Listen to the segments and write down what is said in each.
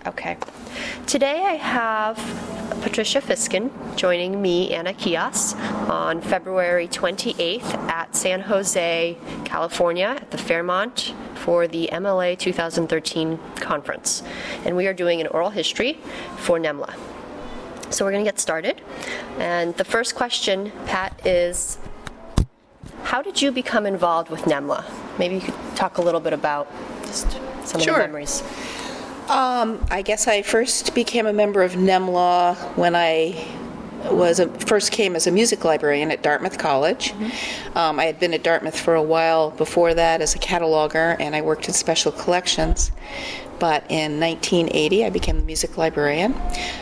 Okay. Today I have Patricia Fiskin joining me, Anna Kios, on February 28th at San Jose, California, at the Fairmont for the MLA 2013 conference. And we are doing an oral history for NEMLA. So we're going to get started. And the first question, Pat, is how did you become involved with NEMLA? Maybe you could talk a little bit about just some of the memories. I guess I first became a member of NEMLA when I first came as a music librarian at Dartmouth College. I had been at Dartmouth for a while before that as a cataloger, and I worked in special collections. But in 1980, I became the music librarian.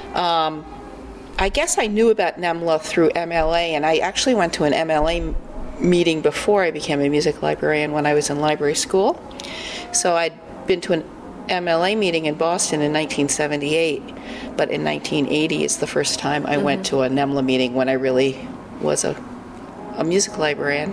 I guess I knew about NEMLA through MLA, and I actually went to an MLA meeting before I became a music librarian when I was in library school. So I'd been to an MLA meeting in Boston in 1978, but in 1980 is the first time I went to a NEMLA meeting when I really was a music librarian.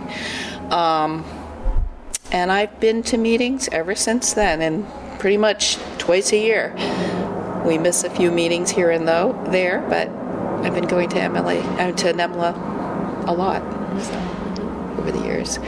And I've been to meetings ever since then, and pretty much twice a year. We miss a few meetings here and there, but I've been going to NEMLA a lot over the years.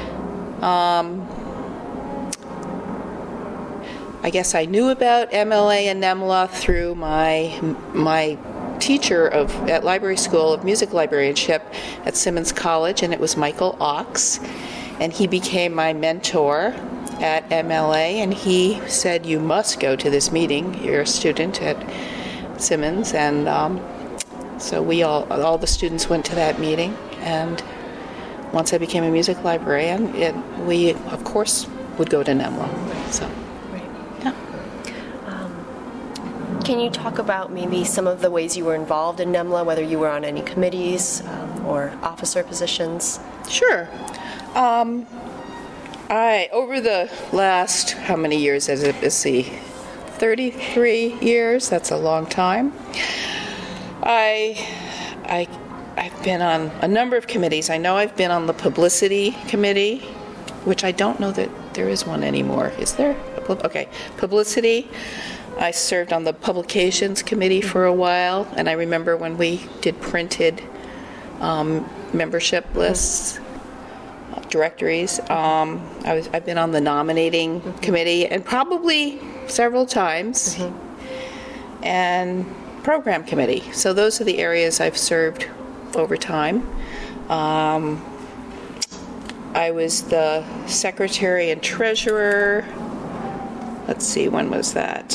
I guess I knew about MLA and NEMLA through my teacher at library school of music librarianship at Simmons College, and it was Michael Ox, and he became my mentor at MLA, and he said, "You must go to this meeting. You're a student at Simmons," and so we all the students went to that meeting, and once I became a music librarian, we of course would go to NEMLA. So. Can you talk about maybe some of the ways you were involved in NEMLA, whether you were on any committees or officer positions? Sure. Over the last, how many years has it been? 33 years. That's a long time. I've been on a number of committees. I know I've been on the publicity committee, which I don't know that there is one anymore. Is there? Okay, publicity. I served on the publications committee for a while, and I remember when we did printed membership lists, directories. I've been on the nominating committee, and probably several times, and program committee. So those are the areas I've served over time. I was the secretary and treasurer. Let's see, when was that?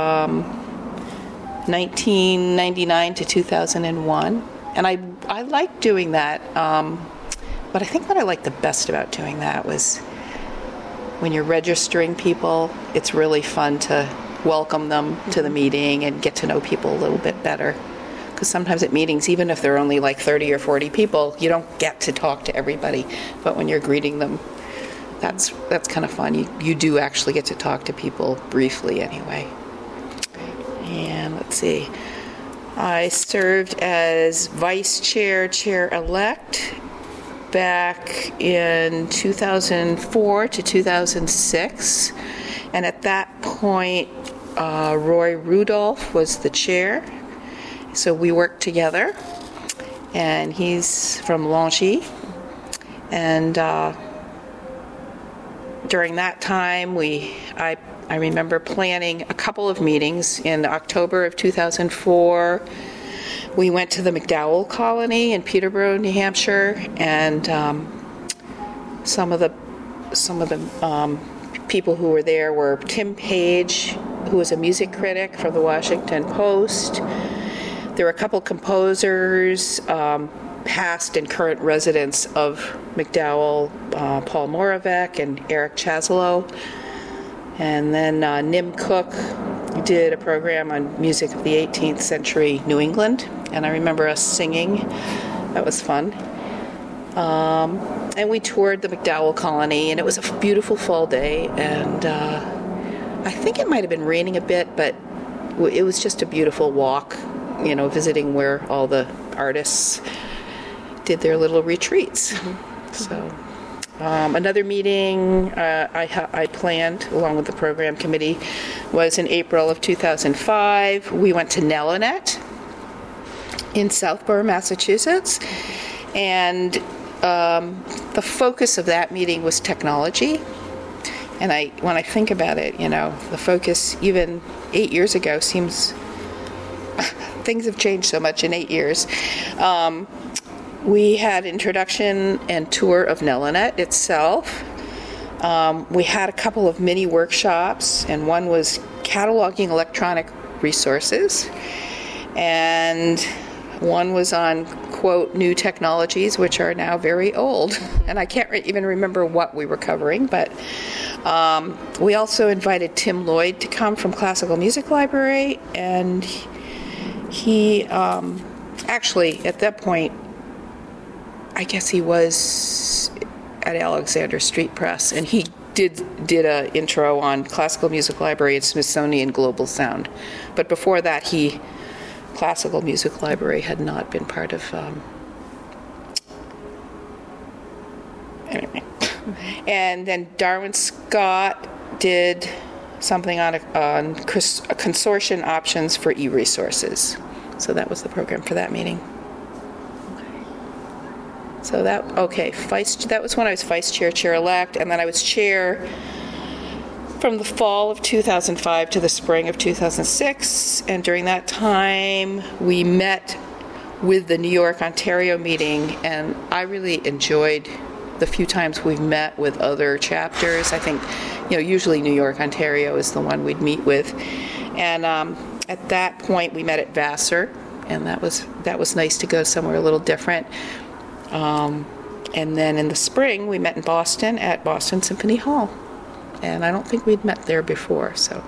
1999 to 2001. And I liked doing that. But I think what I liked the best about doing that was when you're registering people, it's really fun to welcome them to the meeting and get to know people a little bit better. Because sometimes at meetings, even if there are only like 30 or 40 people, you don't get to talk to everybody. But when you're greeting them, that's kind of fun. You do actually get to talk to people briefly anyway. And let's see. I served as vice chair, chair-elect back in 2004 to 2006. And at that point, Roy Rudolph was the chair. So we worked together. And he's from Longchy. And during that time, I remember planning a couple of meetings. In October of 2004, we went to the MacDowell Colony in Peterborough, New Hampshire, and some of the people who were there were Tim Page, who was a music critic from the Washington Post. There were a couple composers, past and current residents of MacDowell, Paul Moravec and Eric Chaslow. And then Nim Cook did a program on music of the 18th century New England. And I remember us singing. That was fun. And we toured the MacDowell Colony, and it was a beautiful fall day. And I think it might have been raining a bit, but it was just a beautiful walk, visiting where all the artists did their little retreats. So Another meeting I planned along with the program committee was in April of 2005. We went to Nellinet in Southborough, Massachusetts, and the focus of that meeting was technology. And when I think about it, the focus even 8 years ago seems things have changed so much in 8 years. We had introduction and tour of Nellinet itself. We had a couple of mini workshops, and one was cataloging electronic resources, and one was on, quote, new technologies, which are now very old. And I can't even remember what we were covering, but we also invited Tim Lloyd to come from Classical Music Library, and he actually, at that point, I guess he was at Alexander Street Press, and he did an intro on Classical Music Library and Smithsonian Global Sound. But before that, Classical Music Library had not been part of. Anyway, and then Darwin Scott did something on consortium options for e-resources. So that was the program for that meeting. So that was when I was vice chair-elect, and then I was chair from the fall of 2005 to the spring of 2006, and during that time we met with the New York, Ontario meeting, and I really enjoyed the few times we've met with other chapters. I think, usually New York, Ontario is the one we'd meet with, and at that point we met at Vassar, and that was nice to go somewhere a little different. And then in the spring, we met in Boston at Boston Symphony Hall. And I don't think we'd met there before, so.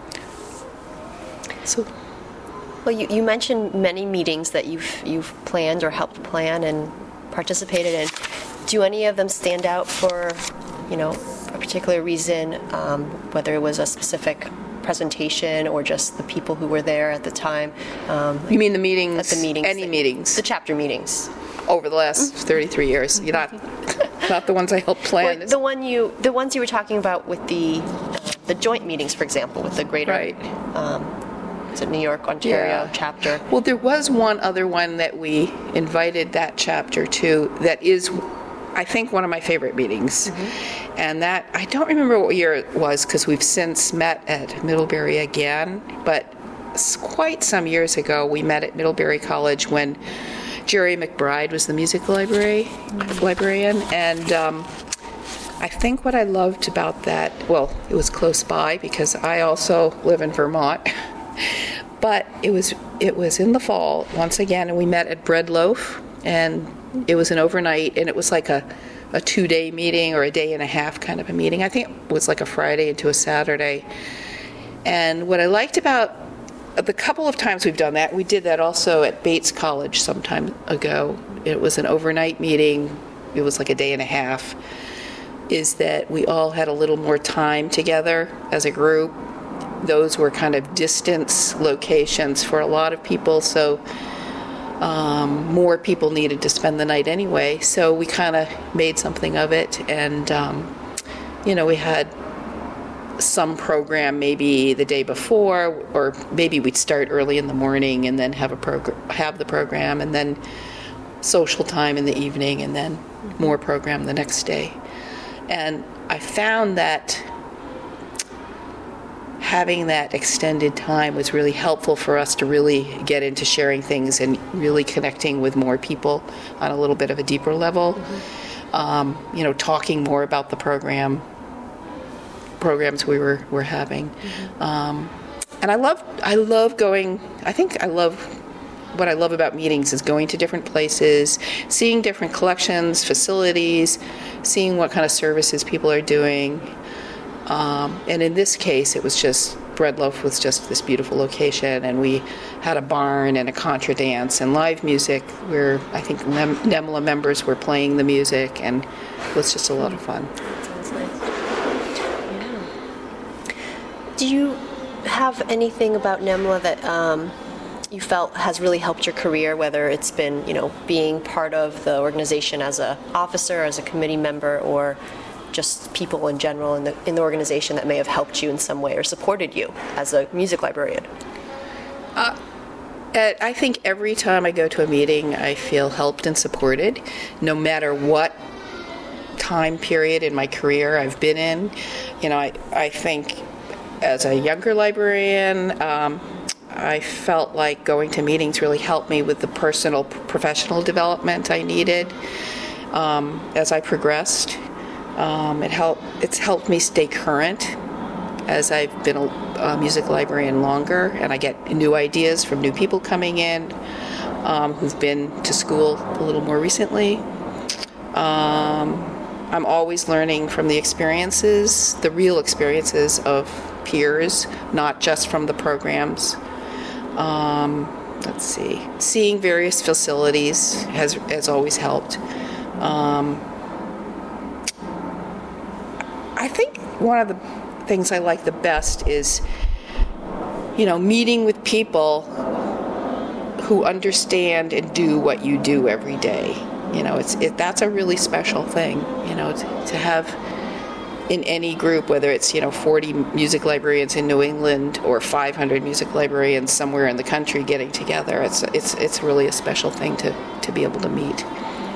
Well, you mentioned many meetings that you've planned or helped plan and participated in. Do any of them stand out for, a particular reason, whether it was a specific presentation or just the people who were there at the time? You mean the meetings? At the meetings. Any meetings? The chapter meetings. Over the last 33 years. You're not the ones I helped plan. Or the ones you were talking about with the joint meetings, for example, with the greater, right. Is it New York, Ontario chapter? Well, there was one other one that we invited that chapter to that is, I think, one of my favorite meetings. Mm-hmm. And that, I don't remember what year it was because we've since met at Middlebury again, but quite some years ago we met at Middlebury College when Jerry McBride was the music librarian, and I think what I loved about that, well, it was close by because I also live in Vermont, but it was in the fall once again, and we met at Bread Loaf, and it was an overnight, and it was like a 2-day meeting or a day and a half kind of a meeting. I think it was like a Friday into a Saturday, and what I liked about the couple of times we've done that, we did that also at Bates College some time ago. It was an overnight meeting. It was like a day and a half. Is that we all had a little more time together as a group. Those were kind of distance locations for a lot of people, so more people needed to spend the night anyway. So we kind of made something of it, and we had some program maybe the day before, or maybe we'd start early in the morning and then have the program, and then social time in the evening, and then more program the next day. And I found that having that extended time was really helpful for us to really get into sharing things and really connecting with more people on a little bit of a deeper level. Mm-hmm. Talking more about the programs we were having. Mm-hmm. And I love going, what I love about meetings is going to different places, seeing different collections, facilities, seeing what kind of services people are doing. And in this case, it was just, Bread Loaf was just this beautiful location, and we had a barn and a contra dance and live music where I think NEMLA members were playing the music, and it was just a lot of fun. Sounds nice. Yeah. Do you have anything about NEMLA that you felt has really helped your career, whether it's been, being part of the organization as an officer, as a committee member, or just people in general in the organization that may have helped you in some way or supported you as a music librarian? I think every time I go to a meeting, I feel helped and supported, no matter what time period in my career I've been in. I think as a younger librarian, I felt like going to meetings really helped me with the personal, professional development I needed as I progressed. It's helped me stay current as I've been a music librarian longer, and I get new ideas from new people coming in who've been to school a little more recently. I'm always learning from the experiences, the real experiences of peers, not just from the programs. Let's see. Seeing various facilities has always helped. I think one of the things I like the best is, meeting with people who understand and do what you do every day. That's a really special thing, to have in any group, whether it's 40 music librarians in New England or 500 music librarians somewhere in the country getting together. It's really a special thing to be able to meet.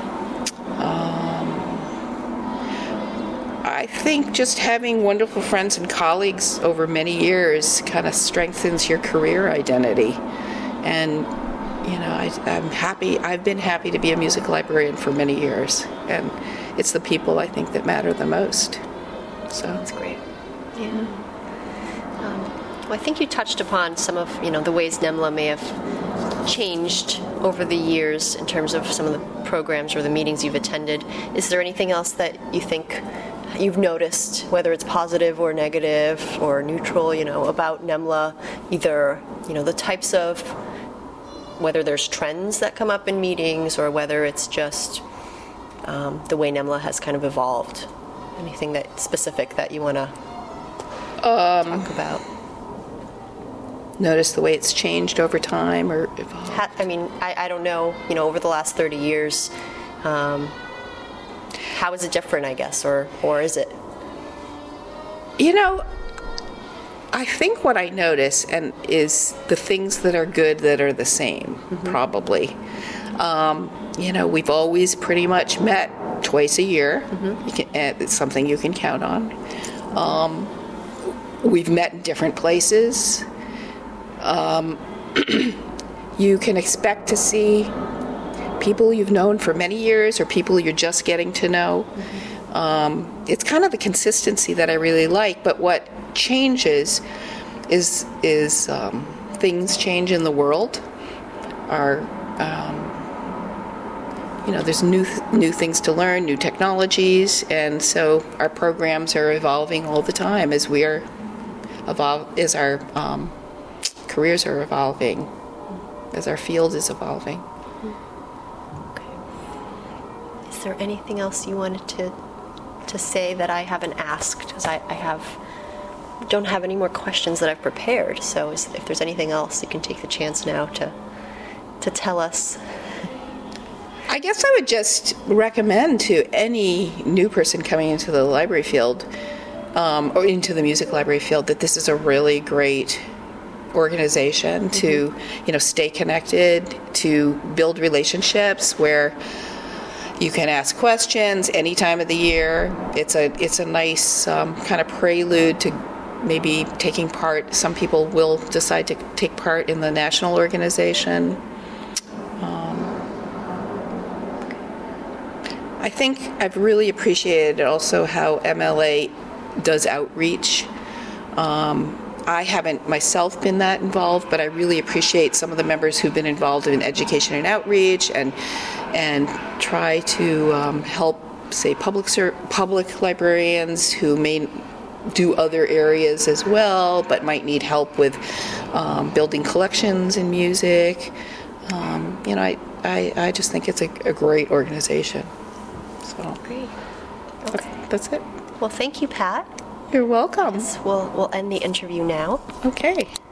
I think just having wonderful friends and colleagues over many years kind of strengthens your career identity. And I'm happy. I've been happy to be a music librarian for many years, and it's the people I think that matter the most. So that's great. Yeah. Well, I think you touched upon some of the ways NEMLA may have changed over the years in terms of some of the programs or the meetings you've attended. Is there anything else that you think you've noticed, whether it's positive or negative or neutral, about NEMLA, either the types of, whether there's trends that come up in meetings or whether it's just the way NEMLA has kind of evolved? Anything that specific that you want to talk about? Notice the way it's changed over time or evolved? I don't know, over the last 30 years, how is it different, I guess, or is it? I think what I notice is the things that are good that are the same, probably. We've always pretty much met twice a year. It's something you can count on. We've met in different places. You can expect to see people you've known for many years or people you're just getting to know. It's kind of the consistency that I really like, but what changes is things change in the world. There's new things to learn, new technologies, and so our programs are evolving all the time as as our careers are evolving, as our field is evolving. Okay. Is there anything else you wanted to say that I haven't asked? Because I don't have any more questions that I've prepared. So if there's anything else, you can take the chance now to tell us. I guess I would just recommend to any new person coming into the library field or into the music library field that this is a really great organization to stay connected, to build relationships where you can ask questions any time of the year. It's a nice kind of prelude to maybe taking part. Some people will decide to take part in the national organization. I think I've really appreciated also how MLA does outreach. I haven't myself been that involved, but I really appreciate some of the members who've been involved in education and outreach and try to help, say, public librarians who may do other areas as well, but might need help with building collections in music. I just think it's a great organization. So great. That's it. Well, thank you, Pat. You're welcome. Yes, we'll end the interview now. Okay.